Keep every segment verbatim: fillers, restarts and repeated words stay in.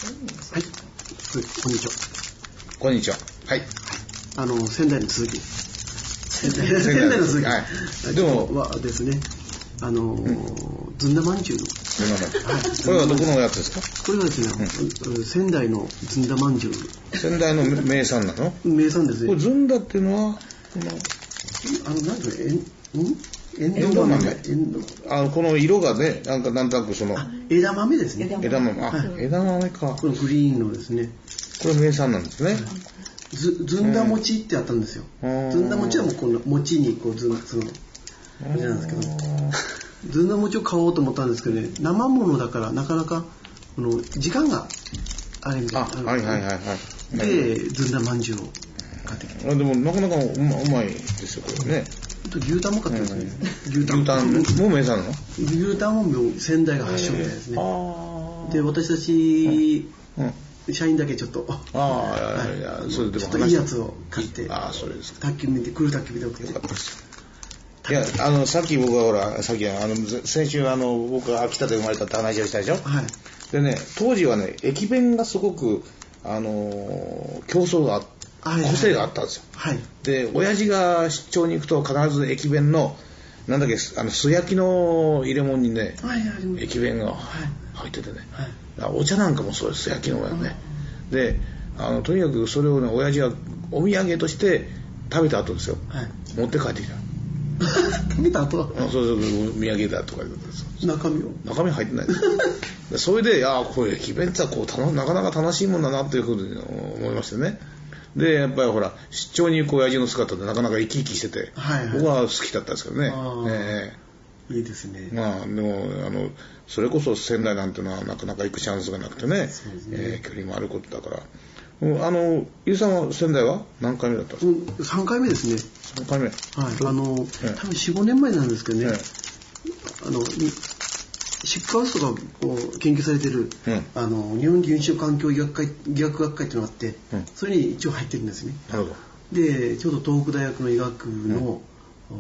はい、こんにちは。 こんにちは。はい。 あの仙台の続き。仙台の続き。はい。でもはですね、あの、うん、ずんだまんじゅうの。 ずんだまんじゅう。はい。これはどこのやつですか？ これはですね、うん、仙台のずんだまんじゅう。 仙台の名産なの？ 名産ですね。 これずんだっていうのは、 あのなんていうの？えん？ エンドウ豆。あのこの色がね、なんかなんとなくその枝豆ですね。 枝豆。あ、はい、枝豆か。 このグリーンのですね。 これ名産なんですね。はい、 ず, ずんだ餅ってあったんですよ。ずんだ餅はもうこの餅にこうずそのあれなんですけど、ずんだ餅を買おうと思ったんですけどね、生ものだからなかなかこの時間があれみたいな。 はいはいはいはい。 でずんだまんじゅうを買ってきて。 あでもなかなかう ま, うまいですよこれね。 牛タンも買ってますね。 牛タン。牛タンも名産なの？ 牛タンも仙台が発祥みたいですね。で私たち、うんうん、社員だけちょっとああ、はい、いやそれでもちょっといいやつを買って、 ああそれですか。 宅急便で来る宅急便で送って。 いやあのさっき僕はほらさっきあの先週あの僕が秋田で生まれたって話をしたでしょ。はい。でね当時はね駅弁がすごくあの競争があって。個性があったんですよ、はい、で親父が出張に行くと必ず駅弁のなんだっけあの素焼きの入れ物にね、はい、駅弁が入っててね、はい、お茶なんかもそうです素焼きのやね、うん、であのとにかくそれをね親父はお土産として食べた後ですよ、はい、持って帰ってきた食べた後はそうそうそう土産だとか言うと中身を中身入ってないですそれでいやこれ駅弁ってこうなかなか楽しいもんだなというふうに思いましてね。でやっぱりほら出張に行く親父の姿でなかなか生き生きしてて、はいはい、僕は好きだったんですけどね。 えー、いいですね。 まあでもあのそれこそ仙台なんていうのはなかなか行くチャンスがなくてね、ねえー、距離もあることだから。あのゆうさんは仙台は何回目だったんですか？ うん、さんかいめですね。 さんかいめ。はい。 あの、えー、多分 よん,ご 年前なんですけどね。えー、あのシックハウスとかこう研究されてる、うん、あの日本原子力環境医学会医学学会っていうのがあって、うん、それに一応入ってるんですね。なるほど。でちょうど東北大学の医学の、うん、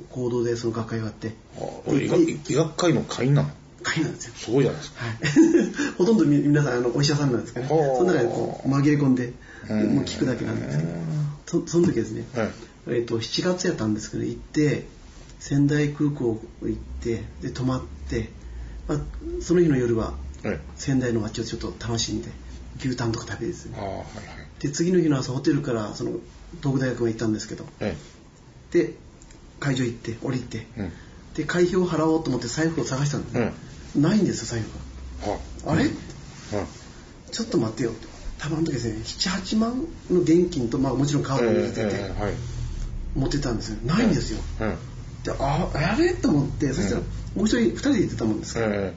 行動でその学会があって、 医学、医学会の会員なの？ 会なんですよ。 すごいじゃないですか。 はい、ほとんど皆さんあのお医者さんなんですかね。その中でこう紛れ込んでもう聞くだけなんですけど、そ, その時ですね、はいえー、としちがつやったんですけど行って仙台空港行ってで泊まって、まあ、その日の夜は仙台の街をちょっと楽しんで牛タンとか食べてですね、はいはい、で次の日の朝ホテルからその東北大学まで行ったんですけど、はい、で会場行って降りて、うん、で会費を払おうと思って財布を探したんです、うん、ないんですよ財布が、はあ、あれ、うん、ちょっと待ってよ多分あの時ですねななはちまんの現金と、まあ、もちろんカードに入れてて、えーえーはい、持ってたんですよないんですよ、うんうんでああれと思ってそしたらもう一人二人で行ってたもんですから、うん、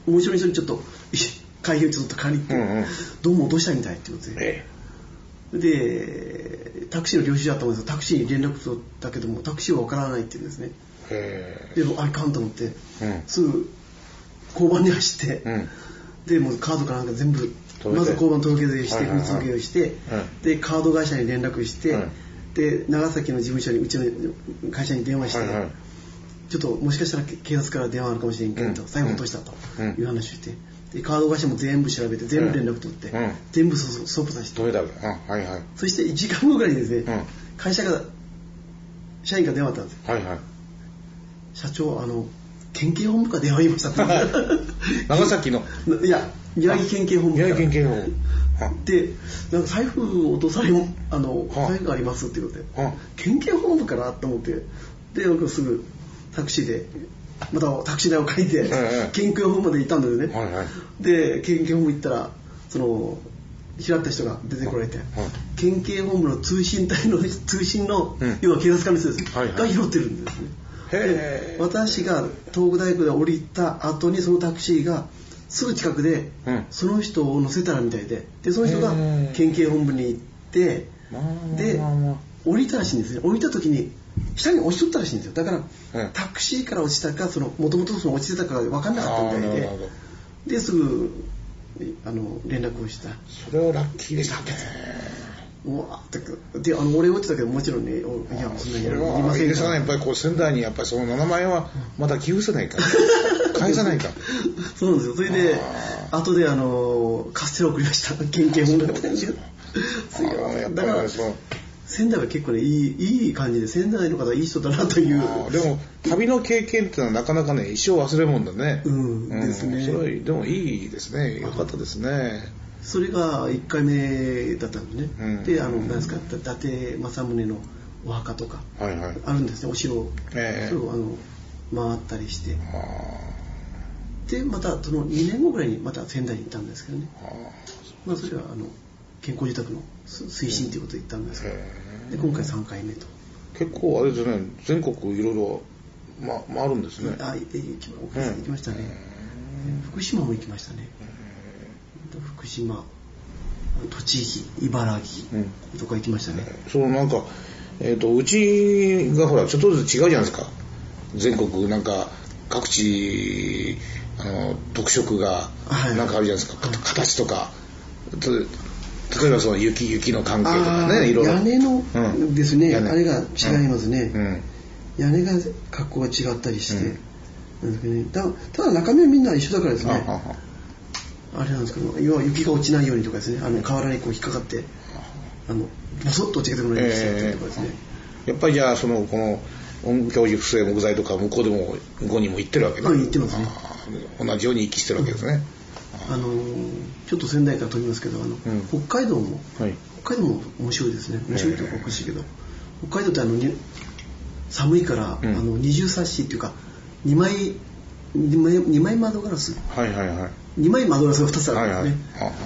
もう一人一人ちょっと会費をちょっと借りて、うんうん、どうも落としたみたいってことで、えでタクシーの領収書あったもんですけどタクシーに連絡取ったけどもタクシーは分からないって言うんですね。であかんと思って、うん、すぐ交番に走って、うん、でもうカードかなんか全部まず交番届け出して振り続けをして、でカード会社に連絡して、うんで長崎の事務所にうちの会社に電話して、はいはい、ちょっともしかしたら警察から電話あるかもしれんけど、うん、財布落としたという話をして、でカード会社も全部調べて全部連絡取って、うん、全部ソープさせて、うんはいはい、そしていちじかんごぐらいにですね、うん、会社が社員が電話あったんですよ、はいはい、社長あの県警本部から電話ありましたって長崎のいや宮城県警本部から宮城県警本部でなんか財布を落とされもあの財布がありますっていうことで県警本部からと思ってで僕すぐタクシーでまたタクシー代を借りて、はいはい、県警本部まで行ったんだよね、はいはい、で県警本部行ったらその拾った人が出てこられて、はい、県警本部の通信隊の通信の、うん、要は警察官の人です、はいはい、が拾ってるんですね。で私が東北大学で降りた後にそのタクシーがすぐ近くで、うん、その人を乗せたらみたいで、でその人が県警本部に行って、で降りたらしいんですね。降りた時に下に落ちとったらしいんですよ。だから、うん、タクシーから落ちたかその元々その落ちてたか分かんなかったみたいで、ですぐあの連絡をした。 それはラッキーでしたね。 うわであの俺落ちたけどもちろんねいやそんなにやりませんから。 やっぱりこう仙台にやっぱりそのななまんえんはまだ寄付せないか返さないか。 そうなんですよ。それで後であのカステラ送りました。県警本部だったんですよ。だから仙台は結構ねいいいい感じで、仙台の方はいい人だなという。 でも旅の経験っていうのはなかなかね一生忘れるもんだね。 うんですね。 それはでもいいですね。よかったですね。 それがいっかいめだったんでね。うん、であの何ですか伊達政宗のお墓とかあるんですね、お城を、えー、それをあの回ったりして、でまたそのにねんごぐらいにまた仙台に行ったんですけどね。まあそれはあの健康住宅の推進ということで行ったんですけど、で今回さんかいめと。 結構あれですね、全国いろいろ回るんですね。 あ、行きましたね。福島も行きましたね。福島、栃木、茨城とか行きましたね。 うん、そうなんか、えーと、うちがほらちょっとずつ違うじゃないですか。全国なんか各地あの特色がなんかあるじゃないですか。はい、形とか。例えばその雪雪の関係とかね、いろいろ。 屋根の、うん、ですね。あれが違いますね。うん、屋根が格好が違ったりして、うん、ね、だただ中身はみんな一緒だからですね。あははあれなんですけど、要は雪が落ちないようにとかですね、あの瓦にこう引っかかってあのボソッと落ちてくるようにしてったりとかですね、えー、 やっぱりじゃあそのこの音響樹不正木材とか向こうでも向こうにも行ってるわけね。 はい、行ってますね。 同じように息してるわけですね。 うん、あのちょっと仙台から飛びますけど、あの、うん、北海道も、はい、北海道も面白いですね。面白いというかおかしいけど、北海道ってあの寒いから、うん、あの二重サッシっていうかにまいにまい窓ガラス、はいはいはい、にまい窓ガラスがふたつあるんですね。はいはい、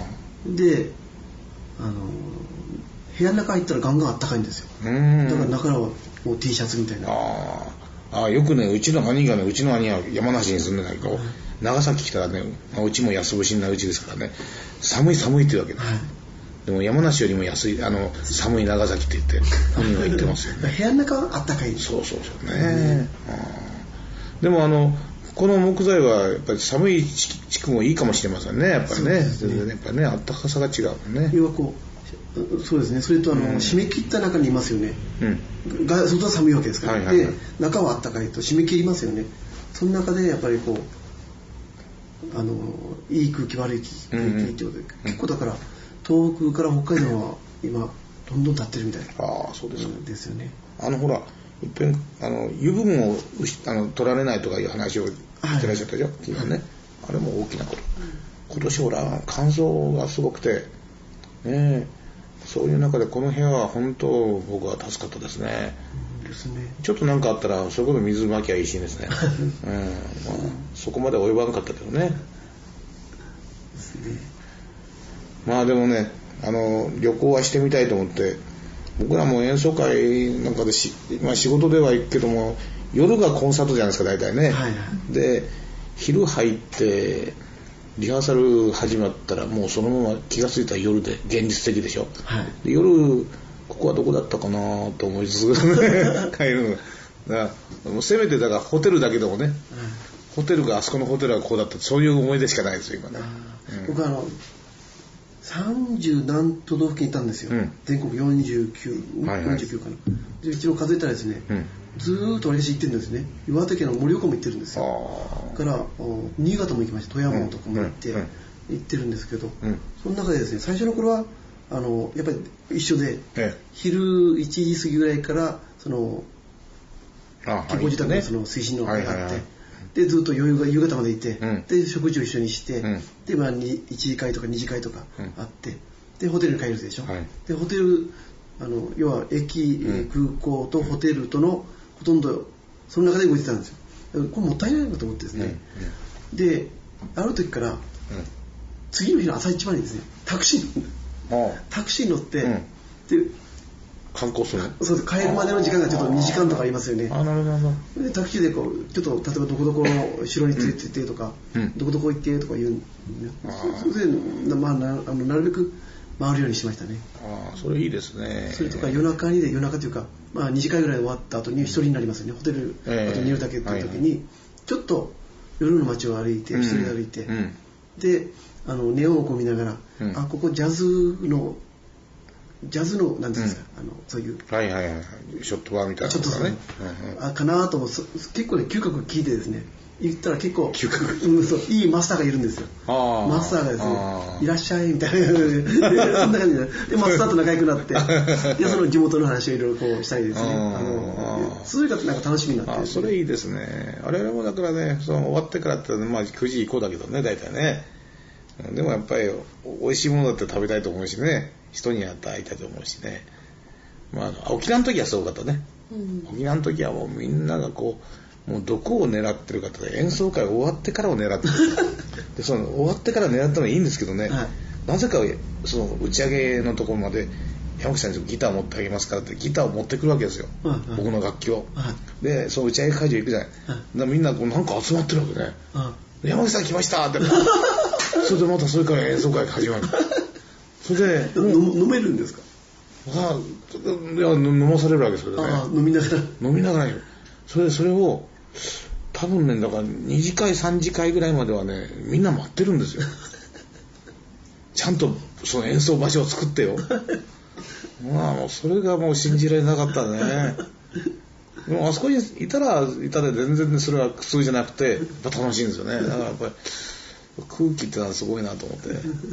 で、あの部屋の中入ったらガンガンあったかいんですよ。だから中はもう T シャツみたいな。 ああ、よくね、うちの兄がね、うちの兄は山梨に住んでないけど、はい、長崎来たらね、まあ、うちも安節なうちですからね、寒い寒いって言うわけだ、はい、でも山梨よりも安い、あの寒い長崎って言って兄が言ってますよね。 部屋の中はあったかい。 そうそうそうね、うん、でもあのこの木材はやっぱり寒い地区もいいかもしれませんね。やっぱり ね, ね, 全然やっぱりね、あったかさが違うもんね。 要はこう、そうですね。それとあの、うん、締め切った中にいますよね。うん、が外は寒いわけですから、はいはいはい、で中はあったかいと締め切りますよね。その中でやっぱりこうあのいい空気悪い空気ってことで、うんうん、結構だから東北から北海道は今どんどん立ってるみたいな。 ああ、そうですね。 ですよね。 あのほら。いっぺんあの油分をあの取られないとかいう話をしてらっしゃったでしょ、はい、昨日ね、あれも大きなこと、うん、今年ほら乾燥がすごくてね、そういう中でこの部屋は本当僕は助かったですね。 うんですね。 ちょっとなんかあったらそこで水まきゃいいしですね、うんまあ、そこまで及ばなかったけどね。ですね。まあでもね、あの旅行はしてみたいと思って、僕らも演奏会なんかでし、まあ、仕事では行くけども夜がコンサートじゃないですか大体ね、はいはい、で昼入ってリハーサル始まったらもうそのまま気がついたら夜で現実的でしょ、はい、で夜ここはどこだったかなと思いつつ帰るのだからもうせめてだからホテルだけでもね、はい、ホテルがあそこのホテルがこうだったそういう思い出しかないですよ今ね。 うん、僕はあのさんじゅう何都道府県行ったんですよ、うん、全国よんじゅうきゅう、はいはい、よんじゅうきゅうかな。でうちの数えたらですね、うん、ずーっと私行ってるんですね。岩手県の盛岡も行ってるんですよ。から新潟も行きました。富山とかも行って、うんうん、行ってるんですけど、うん、その中でですね最初の頃はあのやっぱり一緒で、ええ、昼いちじ過ぎぐらいからその健康自宅のその推進のがあって、はいはいはい、でずっと夕方までいて、うん、で食事を一緒にして、うん、で、まあ、いちじかいとかにじかいとかあって、うん、でホテルに帰るでしょ、はい、でホテルあの要は駅、うん、空港とホテルとのほとんどその中で動いてたんですよ。これもったいないなと思ってですね、うんうん、である時から、うん、次の日の朝一番にですねタクシータクシー乗って、うん、で観光する。 そうです。帰るまでの時間がちょっとにじかんとかありますよね。あ、なるほど。でタクシーでこうちょっと例えばどこどこの城に連れてってとか、うん、どこどこ行ってとか言う、それでまあ な, あのなるべく回るようにしましたね。 ああ、それいいですね。 それとか夜中にで夜中というかまあにじかいぐらい終わった後に一人になりますよね。ホテルあとにいるだけっていう時に、えーはい、ちょっと夜の街を歩いて一人で歩いて、うん、であのネオンをこう見ながら、うん、あここジャズのジャズのなんですか、うん、あのそういうはいはいはいショットバーみたいなのがね、 うんうん、あかなと思う。結構ね嗅覚聞いてですね言ったら結構、うん、そういいマスターがいるんですよ。マスターがですね、いらっしゃいみたいな、そんな感じで、でマスターと仲良くなって、でその地元の話をいろいろこうしたりですね、あのそういう方なんか楽しみになって、ね、 あそれいいですね。あれもだからね、その終わってからって、まあ、くじ以降だけどね、大体ね。でもやっぱり美味しいものだって食べたいと思うしね、人に会いたいと思うしね。まあ、沖縄の時はすごかったね。うん、沖縄の時はもうみんながこう、もうどこを狙ってるかとか、演奏会終わってからを狙ってるでその終わってから狙ったのはいいんですけどね、はい、なぜかその打ち上げのところまで山口さんにギター持ってあげますからってギターを持ってくるわけですよ、はいはい、僕の楽器を、はい、でその打ち上げ会場行くじゃない、はい、だみんなこうなんか集まってるわけね、はい、山口さん来ましたってそれでまたそれから演奏会が始まるそれで飲めるんですか？ あいや飲まされるわけですよね。 あ飲みながら飲みながらよ。それでそれを多分ねだからに次会さん次会ぐらいまではねみんな待ってるんですよ。ちゃんとその演奏場所を作ってよ。まあもうそれがもう信じられなかったね。でもあそこにいたらいたで全然それは苦痛じゃなくてやっぱ楽しいんですよね。だからやっぱり空気ってのはすごいなと思って。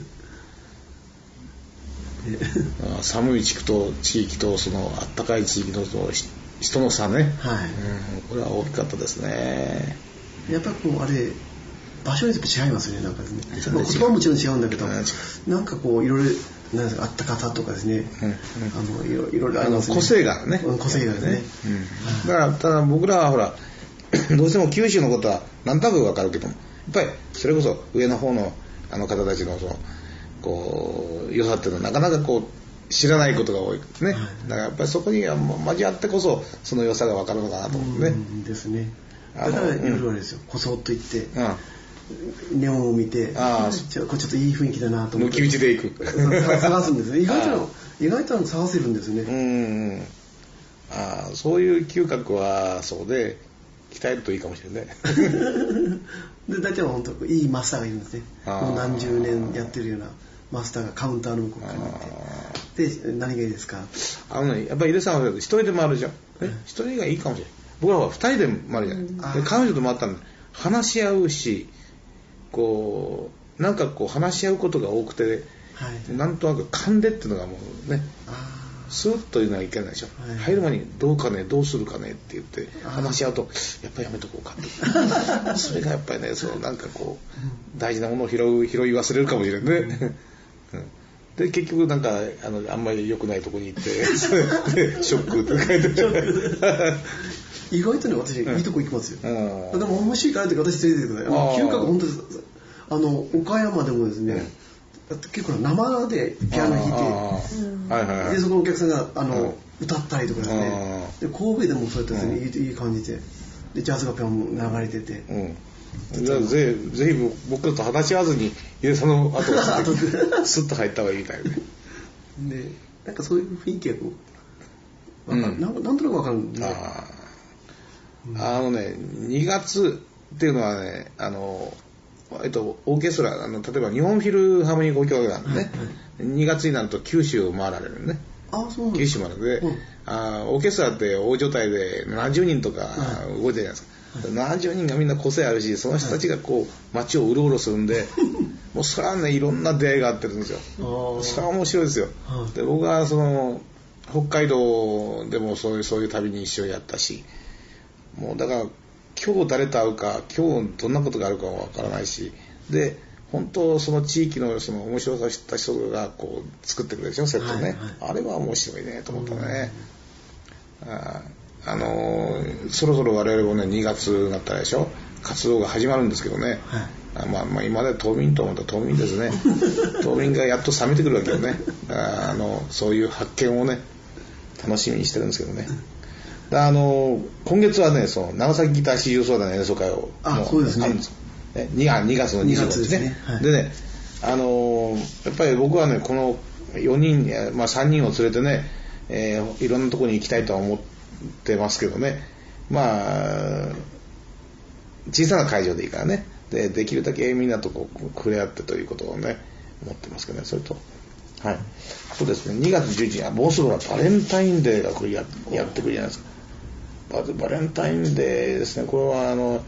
寒い地区と地域とその暖かい地域の人の差ね、はいうん、これは大きかったですね。 やっぱりこうあれ場所によって違いますね。なんかですね、まあ、言葉はもちろん違うんだけど、うん、なんかこういろいろなんですかあったかさとかですね、うんうん、あのいろいろありますね。 個性があるね。 個性があるね。 うん、だからただ僕らはほらどうしても九州のことは何となく分かるけども、やっぱりそれこそ上の方のあの方たちのそのこう良さっていうのはなかなかこう知らないことが多いですね、はい、だからやっぱりそこに交わってこそその良さが分かるのかなと思うね。 うんですね。だから夜はですよ、こそっと行って、うん、ネオンを見てあちょっといい雰囲気だなと思って抜き道で行く探すんですね。意外と意外と探せるんですね。 うんうんあそういう嗅覚はそうで鍛えるといいかもしれないで大体は本当いいマスターがいるんですね。もう何十年やってるようなマスターがカウンターの向こうから見てで何がいいですか。 あのねやっぱり井出さんは一人で回るじゃん、ね、一人がいいかもしれない。僕らは二人で回るじゃない、うん、で彼女と回ったんで話し合うしこうなんかこう話し合うことが多くて、はい、なんとなく勘でっていうのがもうねスーッというのはいけないでしょ、はい、入る前にどうかねどうするかねって言って話し合うとやっぱりやめとこうかってそれがやっぱりねそうなんかこう大事なものを拾う拾い忘れるかもしれないね、うん、で結局なんかあのあんまり良くないとこに行ってショックって書いて意外とね私、うん、いいとこ行きますよ。でも面白いからって私連れて行ってください。嗅覚本当です。あの岡山でもですね、うん結構生でピアノ弾いて、はいはいはい、でそこのお客さんがあの、うん、歌ったりとかですね。で神戸でもそうやってですね、うん、い, い, いい感じで、でジャズがピアノ流れてて、 うん、じゃあぜぜひ僕と話し合わずにその後がスッと入った方がいいみたいね。 でなんかそういう雰囲気がこう、うん、なんなんとなく分かるんで、ね。 あ, あのねにがつっていうのはねあの。えっと、オーケストラあの例えば日本フィルハーモニー交響楽団ね、はいはい、にがつになると九州を回られるね。 あそうなんです九州までで、うん、あオーケストラって大所帯でななじゅうにんとか動いてるじゃないですか、はい、ななじゅうにんがみんな個性あるしその人たちがこう街をうろうろするんで、はい、もうそれはねいろんな出会いがあってるんですよ。それは面白いですよ、はい、で僕はその北海道でもそういうそういう旅に一緒にやったしもうだから今日誰と会うか今日どんなことがあるかわからないしで本当その地域のその面白さを知った人がこう作ってくれるでしょセットね、はいはい、あれは面白いねと思ったね。あ, あのー、そろそろ我々もねにがつになったでしょ活動が始まるんですけどね、はい、あまあ、まあ今まで島民と思ったら島民ですね島民がやっと冷めてくるわけよね。あのそういう発見をね楽しみにしてるんですけどね。あの今月はねその長崎ギター四重奏団の演奏会をあそうですねにがつのにじゅうごにちですね。はい、でねあのやっぱり僕はねこのよにん、まあ、さんにんを連れてね、えー、いろんなところに行きたいとは思ってますけどねまあ小さな会場でいいからね で, できるだけみんなとこう触れ合ってということをね思ってますけどね。それとはいそうですねにがつじゅういちにちはもうすぐはバレンタインデーがこれ や, やってくるじゃないですか。バレンタインデーですね。これはあの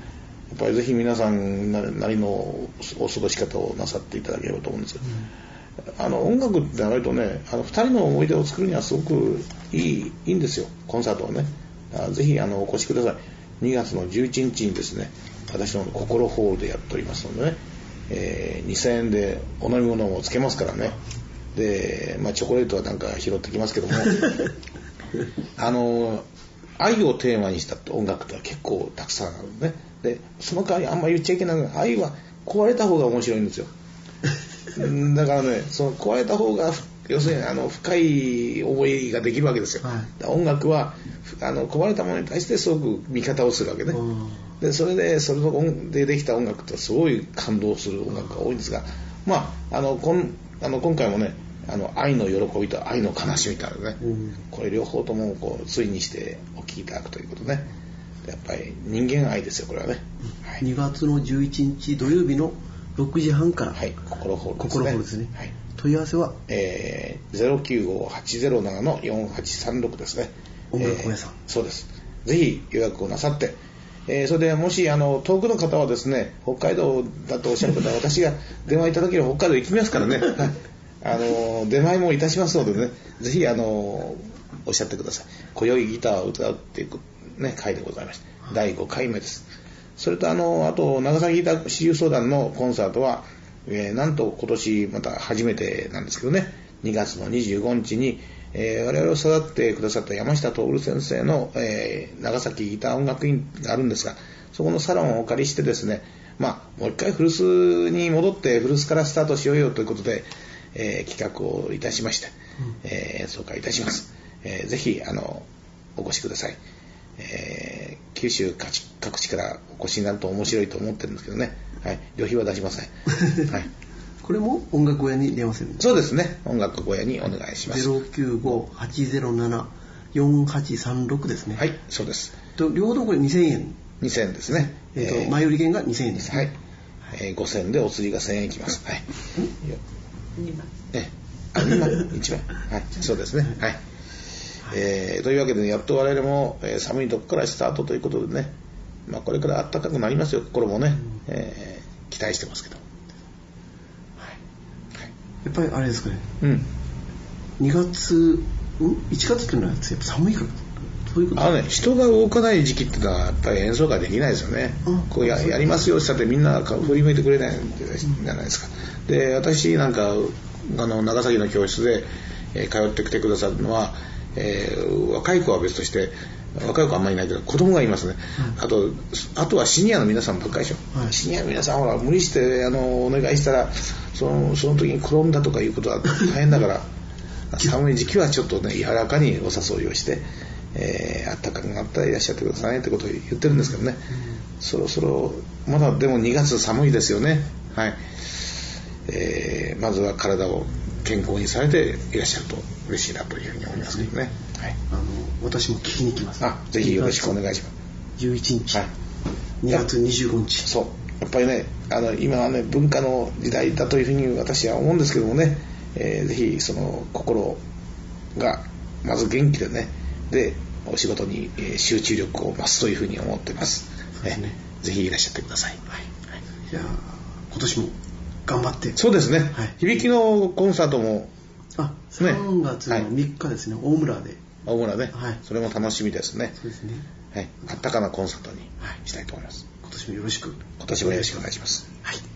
っぱりぜひ皆さんなりのお過ごし方をなさっていただければと思うんですけど、うん、あの音楽ってなるとね、あのふたりの思い出を作るにはすごくいい、いいんですよ、コンサートをね。ぜひあのお越しください。にがつのじゅういちにちにですね、私の心ホールでやっておりますのでね、えー、にせんえんでお飲み物もつけますからね。で、まあ、チョコレートはなんか拾ってきますけどもあの愛をテーマにした音楽って結構たくさんあるね。でその代わりあんまり言っちゃいけないのが、愛は壊れた方が面白いんですよだからね、その壊れた方が要するにあの深い思いができるわけですよ、はい、音楽はあの壊れたものに対してすごく味方をするわけね。でそれでそれでできた音楽ってすごい感動する音楽が多いんですが、まああのこんあの今回もね、あの愛の喜びと愛の悲しみとあるね、うん、これ両方ともこう対にしてお聴きいただくということね。やっぱり人間愛ですよ、これはね、 うん、はい、にがつのじゅういちにち土曜日のろくじはんから、 はい、心ホールですね。 心ホールですね、はい、問い合わせは、 えー、ゼロきゅうご はちゼロなな のよんはちさんろくですね。 音楽小屋さん、 えー、そうです。ぜひ予約をなさって、えー、それでもしあの遠くの方はですね、北海道だとおっしゃる方は私が電話いただければ北海道行きますからねあの出前もいたしますのでね、ぜひあのおっしゃってください。今宵ギターを歌うっていう、ね、回でございまして、だいごかいめです。それとあのあと長崎ギター私有相談のコンサートは、えー、なんと今年また初めてなんですけどね、にがつのにじゅうごにちに、えー、我々を育ってくださった山下徹先生の、えー、長崎ギター音楽院があるんですが、そこのサロンをお借りしてですね、まあもう一回古巣に戻って古巣からスタートしようよということで、えー、企画をいたしまして、うん、えー、演奏会いたします。えー、ぜひあのお越しください。えー、九州各地からお越しになると面白いと思ってるんですけどね、はい、旅費は出しません、はい、 これも音楽小屋に電話するんですか？ そうですね、音楽小屋にお願いします。 ゼロきゅうご はちゼロなな よんはちさんろくですね。 はい、そうです。 と両方ともこれにせんえん。 にせんえんですね。 えーとえー、前売り券がにせんえんですね。 はい。えー、ごせんえんでお釣りがせんえんいきます。はい。 にまん。 えー、あ、にまん、いちまん。はい、そうですね。はい。えー、というわけで、ね、やっと我々も、えー、寒いとこからスタートということでね、まあ、これから暖かくなりますよ、心もね、うん、えー、期待してますけど、はいはい、やっぱりあれですかね、 うん、にがつ、いちがつっていうのはやっぱ寒いから、そういうことあのね、人が動かない時期っていうのはやっぱり演奏会できないですよね。こう や, やりますよって言ったってみんな振り向いてくれないじゃないですか。で、私なんかあの長崎の教室で、えー、通ってきてくださるのは、えー、若い子は別として若い子はあんまりいないけど子供がいますね、うん、あとあとはシニアの皆さんばっかりでしょ、はい、シニアの皆さんほら無理してあのお願いしたらその、その時に転んだとかいうことは大変だから寒い時期はちょっとね柔らかにお誘いをして、えー、暖かくなったらいらっしゃってくださいねってことを言ってるんですけどね、うん、そろそろまだでもにがつ寒いですよね、はい、えー、まずは体を健康にされていらっしゃると嬉しいなというふうに思いますけどね、はい、 あの私も聞きに来ます。 あ、ぜひよろしくお願いします。 じゅういちにち、はい、にがつにじゅうごにち、 そうやっぱりね、あの今はね文化の時代だというふうに私は思うんですけどもね、えー、ぜひその心がまず元気でね、でお仕事に集中力を増すというふうに思っています。そうですね、えぜひいらっしゃってください。はいはい、じゃあ今年も頑張って。 そうですね、はい、響きのコンサートもあ、さんがつのみっかですね、はい、大村で。 大村で、 はい、 それも楽しみですね。 そうですね。 はい、あったかなコンサートにしたいと思います。 今年もよろしく。 今年もよろしくお願いします。 はい。